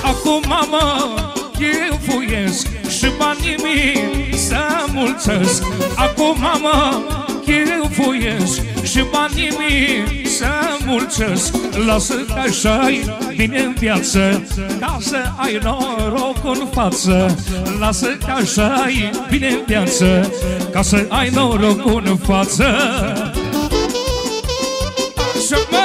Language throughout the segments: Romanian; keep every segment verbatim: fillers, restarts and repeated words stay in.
Acum mama chefuiesc și banii mei să mulțesc. Acum mama chefuiesc și banii mei să mulțesc. Lasă că așa-i bine în viață, ca să ai noroc în față. Lasă că așa-i bine în viață, ca să ai noroc în față. Așa mă!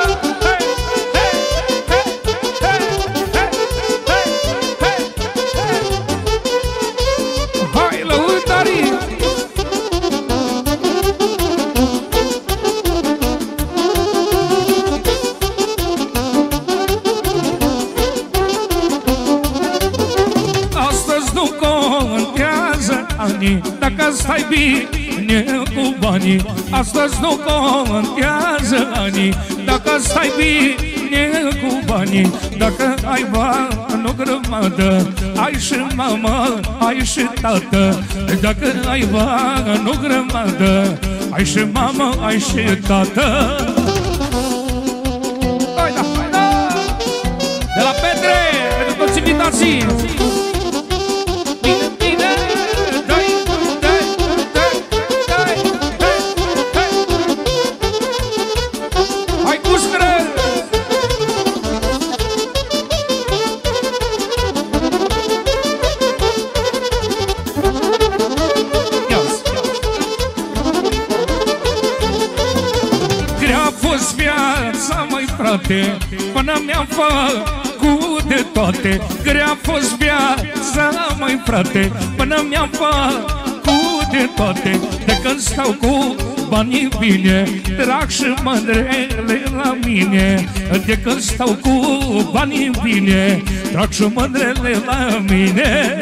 Dacă stai bine cu banii, astăzi nu contează anii. Dacă stai bine cu banii, dacă ai bani o grămadă, ai și mamă, ai și tată. Dacă ai bani o grămadă, ai și mamă, ai și tată. Hai da, hai da! De la Petre, pentru toți invitații. Până mi-am făcut de toate, grea a fost viața, măi frate. Până mi-am făcut de toate, de când stau cu banii bine, trag și mândrele la mine. De când stau cu banii bine, trag și mândrele la mine.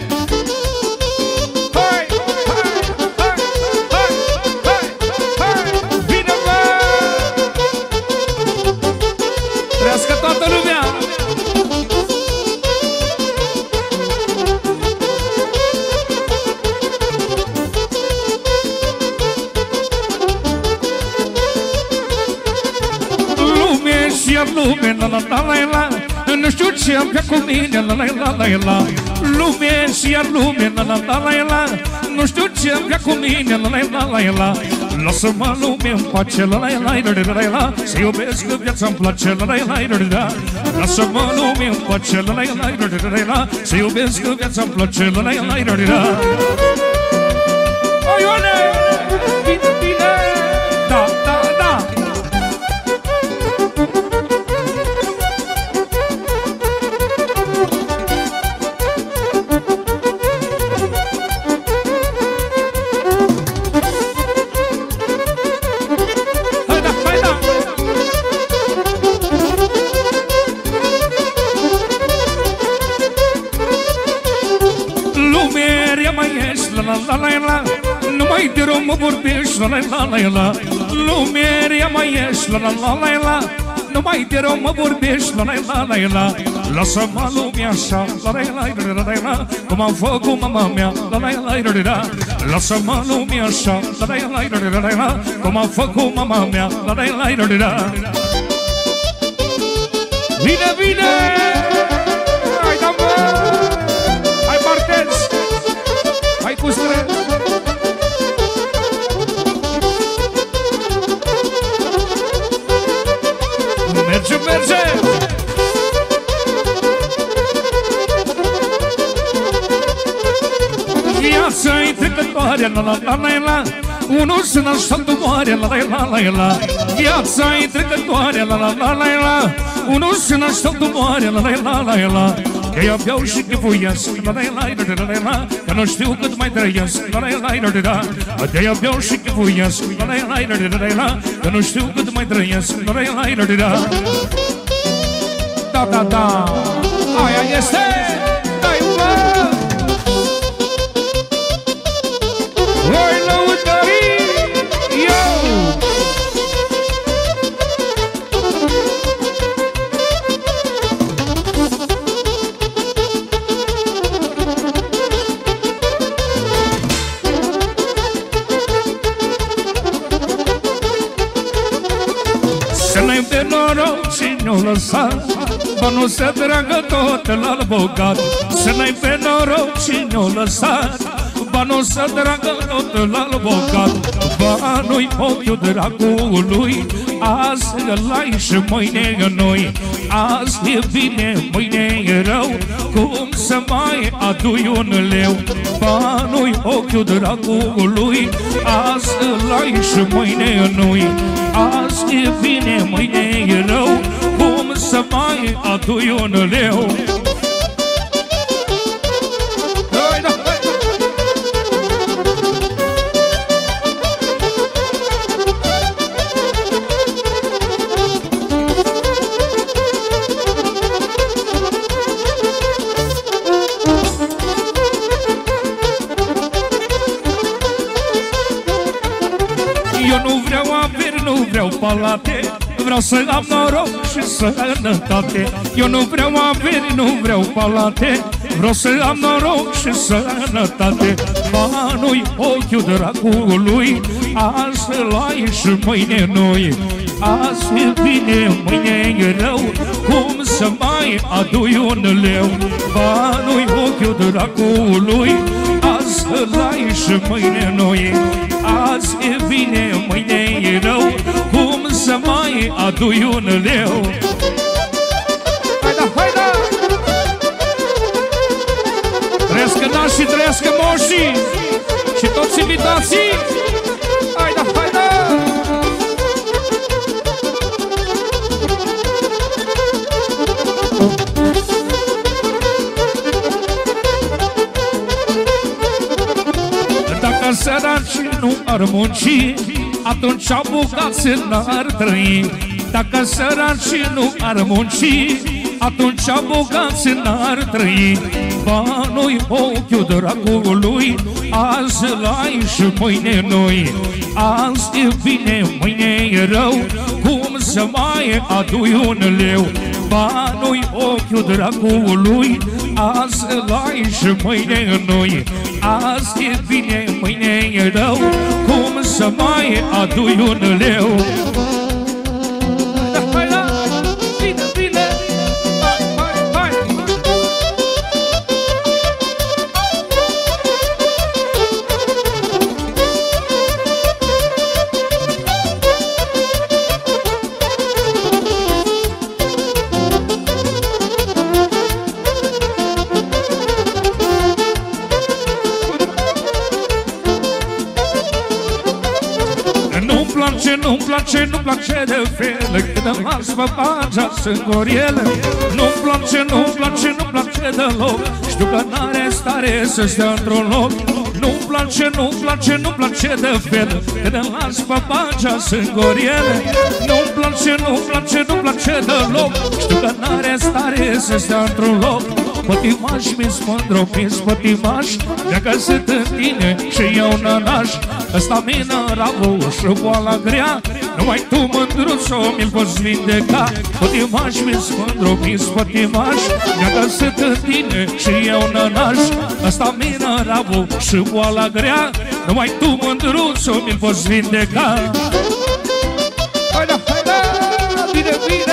Lume, la la la la la, nu știu ce avea cu mine, la la la la la. Lume și iar lume, la la la la la, nu știu ce avea cu mine, la la la la la. Lasă-mă lume în pace, la la la la la la, să iubesc că viața-mi place, la la la la la. Lasă-mă lume în pace, la la la la la la, să iubesc că viața-mi place, la la la la la. Oioane, bine, bine, da, da, da. La la la, numai de romă vorbești, la la la la la. Lumerea mai ești, la la la la la, numai de romă vorbești, la la la la la. Lasă-mă lumea așa, la la la la la la, cum am făcut mama mea, la la la la la. Lasă-mă lumea așa, la la la la la la, cum am făcut mama mea, la la la la la. Vine, vine! Hai da mă! Hai parteți! Hai cu stră! Merge, merge! Viața-i trecătoare, la la la la la. Unul se naște, altul moare, la la la la la. Viața-i trecătoare, la la la la la. Unul se naște, altul moare, la la la la la. Că-i aveau și chefuiesc, la la la la la la. Că nu știu cât mai trăiesc, la la la la la. Că-i aveau și chefuiesc, la la la la la la. Că nu știu cât mai trăiesc, la la la la la. Da, da, da, aia este! Dai bă! Oi, lăutării! Eu! Să n-ai de noroc și nu lăsa banul să tragă tot la bogat, să n-ai pe noroc și ne-o lăsat. Banul să tragă tot la bogat, banul-i ochiul dracului. Azi îl-ai și mâine e noi, azi e bine, mâine e rău, cum să mai adui un leu? Banul-i ochiul dracului, azi îl-ai și mâine e noi, azi e bine, mâine e rău, cum să mai adui un leu? Eu nu vreau averi, nu vreau palate, vreau să am noroc și sănătate. Eu nu vreau averi, nu vreau palate, vreau să am noroc și sănătate. Banul-i ochiul dracului, azi îl-ai și mâine noi, azi e bine, mâine e rău, cum să mai adui un leu? Banul-i ochiul dracului, azi îl-ai și mâine noi, azi e bine, mâine e rău, cum să mai adui un leu? Hai da, hai da! Trăiască nașii, trăiască moșii și toți invitații! Hai da, hai da! Dacă săracii nu ar munci, atunci bogații n-ar trăi. Dacă săracii nu ar munci, atunci bogații n-ar trăi. Banul-i ochiul dracului, azi l-ai și mâine noi, azi e bine, mâine e rău, cum să mai adui un leu? Banul-i ochiul dracului, azi l-ai și mâine noi, azi e bine, mâine e rău, cum să mai adui un leu? Hai la, bine, bine, hai, hai, hai! Nu-mi place, nu-mi place de fel când îmi las păpagea sângoriele. Nu-mi place, nu-mi place, nu-mi place deloc, știu că n-are stare să stea într-un loc. Nu-mi place, nu-mi place, nu-mi place de fel când îmi las păpagea sângoriele. Nu-mi place, nu-mi place, nu-mi place deloc, știu că n-are stare să stea într-un loc. Pătimaș mi-s mândru, mi-s pătimaș, mi-a găsit în tine și eu nănaș. Ăsta mineralul și boala grea, numai tu, mândruțo, mi-l poți vindeca. Pătimaș mi-s mândru, mi-s pătimaș, mi-a găsit în tine și eu nănaș. Ăsta mineralul și boala grea, numai tu, mândruțo, mi-l poți vindeca. Hai da, hai da, bine, bine!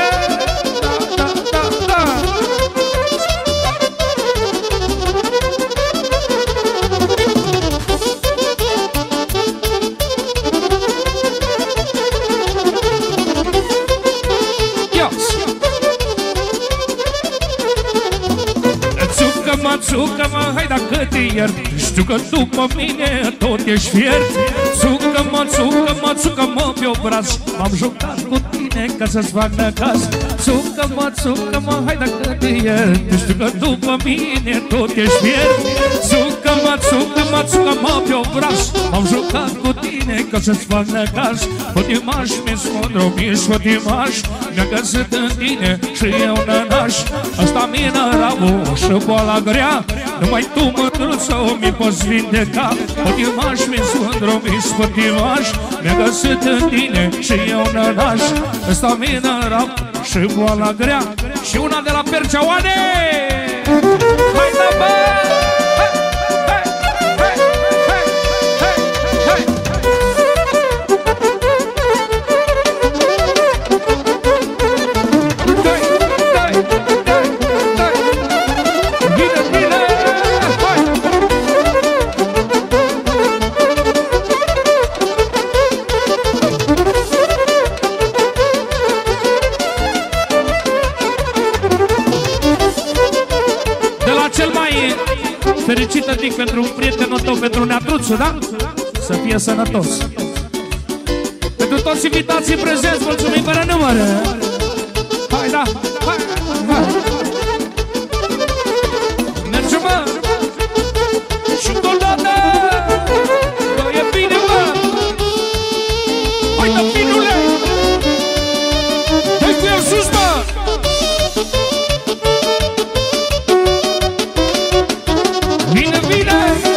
Țucă-mă, hai dacă te iert, știu că după mine tot ești fiert. Țucă-mă, țucă-mă, țucă-mă pe obraz, m-am jucat cu tine ca să-ți fac năcaz. Țucă-mă, țucă-mă, hai dacă te iert, știu că după mine tot ești fiert. Țucă-mă, țucă-mă, țucă-mă pe obraz, m-am jucat cu tine ca să-ți fac năcaz. Pătimaș, mi-s mândru, mi-s pătimaș, mi-a găsit în tine și eu nănaș. Asta mineralul și boala grea, numai tu, mândruțo, mi-l poți vindeca. Pătimaș, mi-s mândru, mi-s pătimaș, mi-a găsit în tine și eu nănaș. Ăsta mineral și boala grea. Și una de la Perceoane! Hai da, bă! Hai, hai, hai, hai, hai, hai, hai! Fericită Dic pentru prietenul tău, pentru Neatruțu, da? Să fie sănătos. Pentru toți invitații prezenți, mulțumim fără număr. Hai, da, hai, hai. Mergem, mă! Și încă o dată! Că e bine, mă! Hai, da, finule! Dă-i cu el sus, mă! Vine, vine!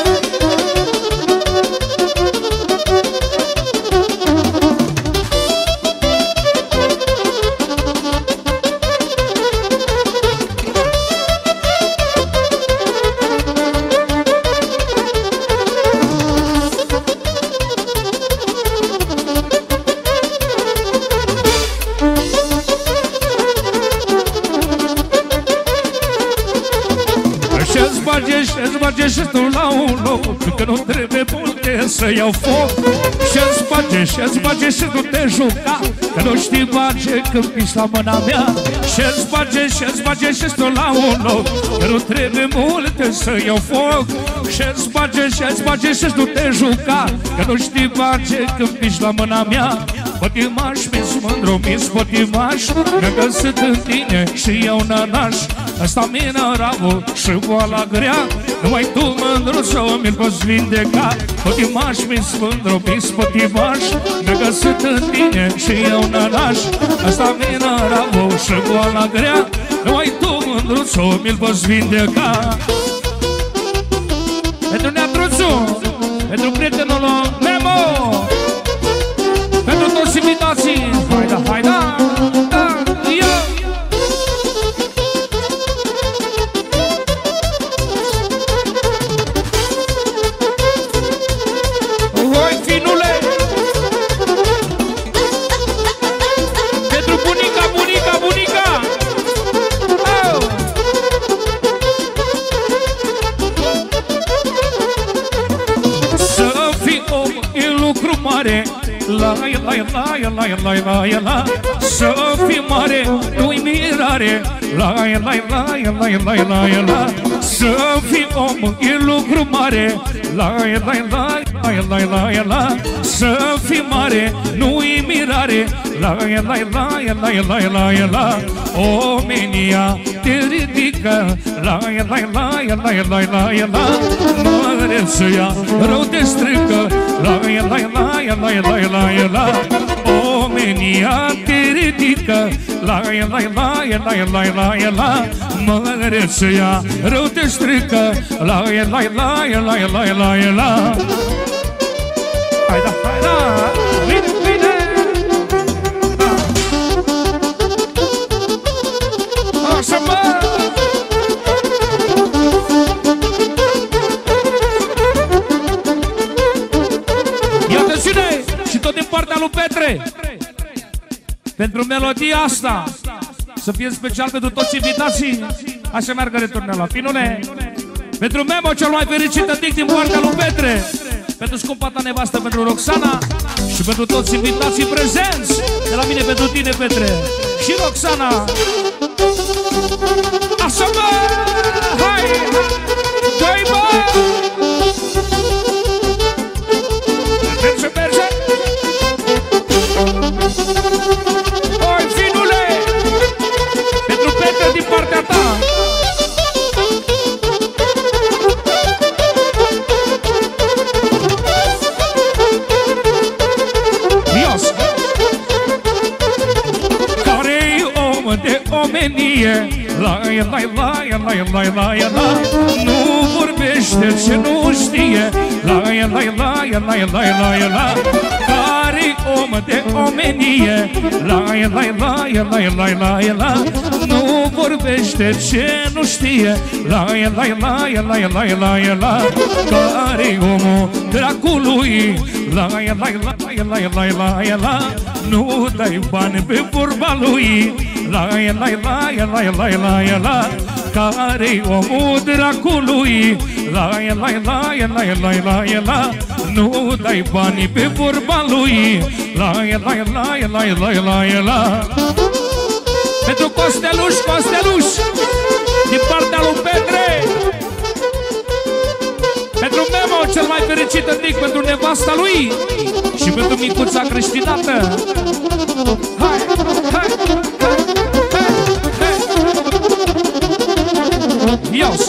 Și-ți bage și tu la un loc, că nu trebuie multe să iau foc. Și-ți bage, și-ți bage și nu te juca, că nu știi bage când piși la mâna mea. Și-ți bage, și-ți bage și tu la un loc, că nu trebuie multe să iau foc. Și-ți bage, și-ți bage și nu te juca, că nu știi bage când piși la mâna mea. Pătimaș, mi-s mândru, mi-s pătimaș, mi-am găsit în tine și eu nănaș. Asta mineralul și boala grea, numai tu, mândruțo, mi-l poți vindeca. Pătimaș, mi-s mândru, mi-s pătimaș, mi-am găsit în tine și eu nănaș. Asta mineralul și boala grea, numai tu, mândruțo, mi-l poți vindeca. Pentru Neatruțu, pentru prietenul Memo, pentru toți invitații. Hai da, hai da, da, ia. Hai, finule. Pentru bunica, bunica, bunica. Oh. Să fii om e lucru mare, la la la la la la la la. Să fii mare, nu-i mirare, la la la la la la la. Să fii om e lucru mare, la la la la la la. Să fii mare, nu-i mirare, la la la la la la la. Omenia te ridică, la la la la la la la. Măreția rău te strică, la la la la la la la. Omenia te ridică, la la la la la la la. Măreția rău te strică, la la la la la la la. Hai da, hai da, vine, vine. Așa, mă. Iată cine și tot din partea lui Petre, pentru melodia asta, să fie special pentru toți invitații. Așa meargă returnela, finule. Pentru Memo, cel mai fericit Dic din partea lui Petre, pentru scumpa ta nevastă, pentru Roxana și pentru toți invitații prezenți. De la mine pentru tine, Petre și Roxana. Așa, mă! Hai! Dă-i, mă! Merge, merge! Hai, finule! Pentru Petre din partea ta. De omenie, la la la la la la la. Nu vorbește ce nu știe, la la la la la la la. Care om de omenie, la la la la la la la. Nu vorbește ce nu știe, la la la la la la la. Care omul dracului, la la la la la la la. Nu dai bani pe vorba lui, la la la la la la la. Care-i omul dracului, la la la la la la la. Nu dai banii pe vorba lui, la la la la la la la. Pentru Costeluș, Costeluș, din partea lui Petre. citătic pentru nevasta lui și pentru micuța creștinată. Hai, hai, hai, hai, hai. Iau-s!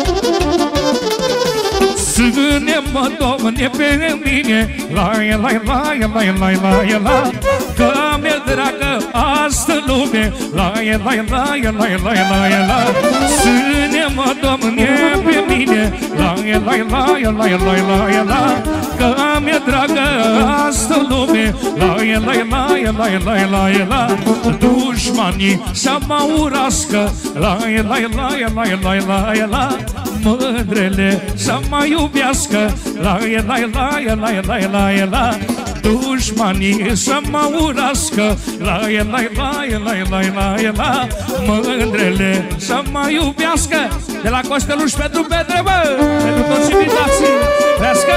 Ține-mă, Doamne, pe mine, la la la la la la la la, că mi-e dragă astă lume, la la la la la la la. Ține-mă, Doamne, pe mine, la la la la la la la, că mi-e dragă astă lume, la la la la la la la. Dușmanii să mă urască, la la la la la la la. Mândrele să mă iubească, la la la la la la la. Dușmanii să mă urască, la la la la la la la. Mândrele să mă iubească. De la Costeluș pentru Petre, bă, pentru toți invitații. Trească!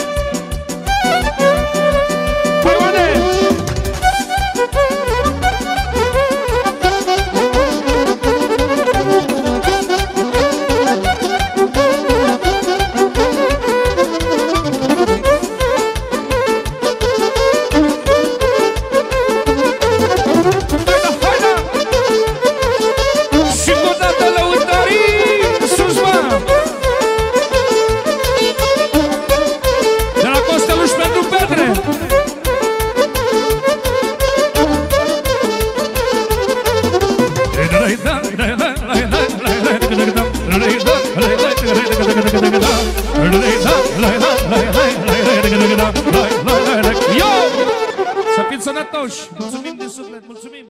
Hai, oane! Să fiți sănătoși! Mulțumim din suflet, mulțumim!